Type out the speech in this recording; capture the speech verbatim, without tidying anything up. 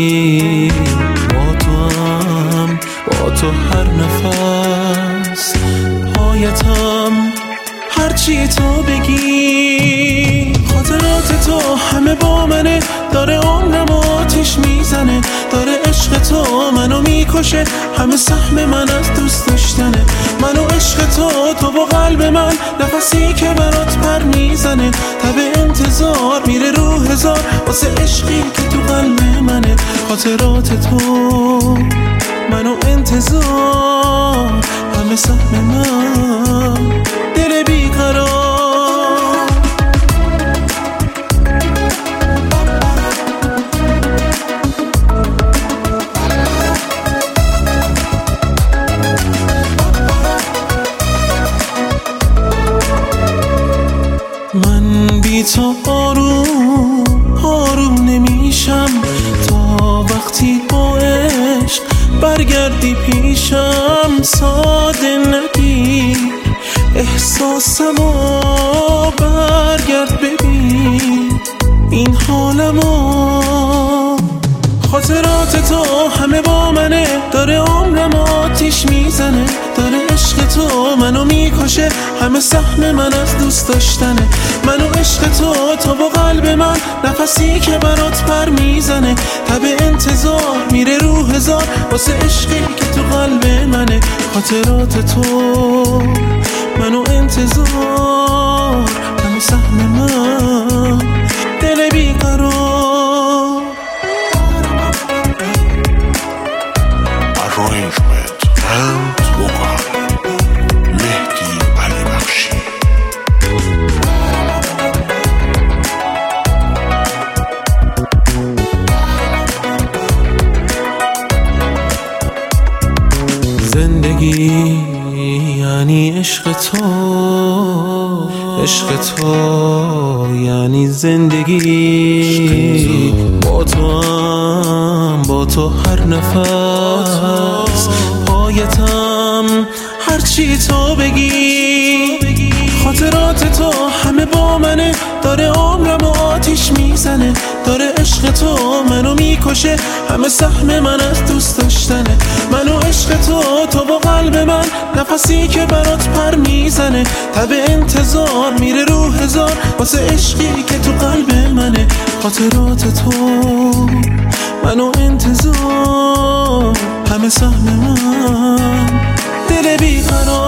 زندگی با تو هم، با تو هر نفس پایتم، هرچی تو بگی. خاطرات تو همه با منه، داره عمرم آتیش میزنه، داره عشق تو منو میکشه، همه سهم من از دوست داشتنه. منو عشق تو، تو با قلب من، نفسی که برات پر میزنه، تب انتظار میره رو هزار واسه عشقی که تو قلب منه. خاطرات تو منو انتظار، همه سهم من، دل بیقرار. من بی تو آروم آروم نمیشم، تا وقتی با عشق برگردی پیشم. ساده نگیر احساسمو، برگرد ببین این حالمو. خاطرات تو همه با منه، داره عمرم آتیش میزنه، داره عشق تو منو میکشه، همه سهم من از دوست داشتنه. منو عشق تو، تو با قلب من، نفسی که برات پر میزنه، تب انتظار میره رو هزار واسه عشقی که تو قلب منه. خاطرات تو منو انتظار، همه سهم من، دل بیقرار. Arrangement and vocal مهدی علی بخشی. زندگی یعنی عشق تو، عشق تو یعنی زندگی. با تو هم، با تو هر نفس پایتم، هرچی تو بگی. خاطرات تو همه با منه، داره عمرم آتیش میزنه، داره عشق تو منو میکشه، همه سهم من از دوست داشتنه. منو عشق تو، تو با قلب من، نفسی که برات پر میزنه، تب انتظار میره رو هزار واسه عشقی که تو قلب منه. خاطرات تو منو انتظار، همه سهم من، دل بیقرار.